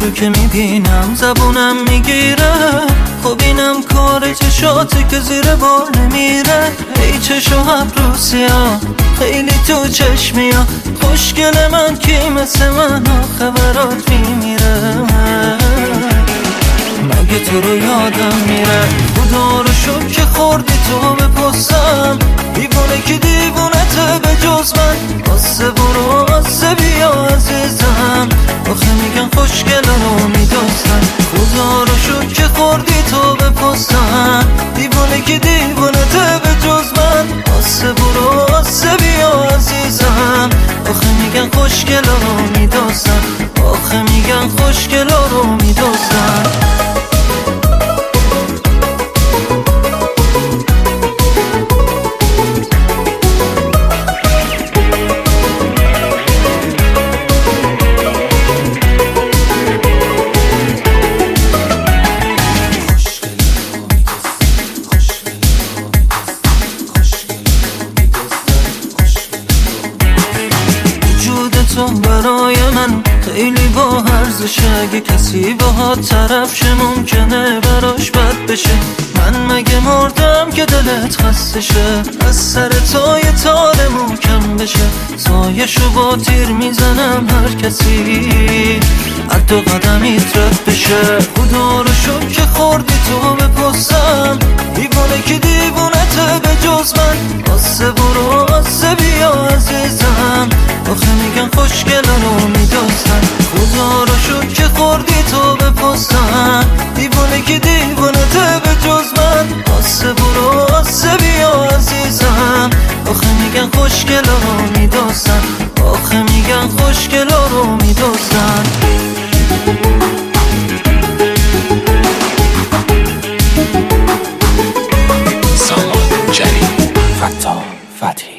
تو که میبینم زبونم میگیره، خب اینم کار چشاته که زیر بار نمیره. ای چشو ابروسیا خیلی تو چشمیا، خوشگل من کی مثل من خبرات میمیره. مگه تو رو یادم میره خدا رو شکر که خوردی تو به پستم، دیوونه که دیوونته به جز من. آسه برو آسه بیا عزیزم، آخه میگن خوشگل رو میدوستن. خدا رو شکر که خوردی تو به پستم، دیوونه که دیوونته به جز من. آسه برو آسه بیا عزیزم، آخه میگن خوشگل رو میدوستن، آخه میگن خوشگل رو میدوستن. تو برای من خیلی با ارزشه، اگه کسی باهات طرف شه ممکنه براش بد بشه. من مگه مردم که دلت خسته شه، از سر تو یه تار محکم بشه. سایشو با تیر میزنم هر کسی از دو قدمیت رد بشه. خدا رو شکر که خوردی تو به پستم، دیوانه که دیوونته به جز من. آسه برو آسه بیا عزیزم، آخه میگن خوشگل رو میدوستن. خدا رو شکر که خوردی تو به پستم، دیوانه که دیوانته به جز من. آسه برو آسه بیا عزیزم، آخه میگن خوشگل رو میدوستن، آخه میگن خوشگل رو میدوستن. سامان جری فتا فتی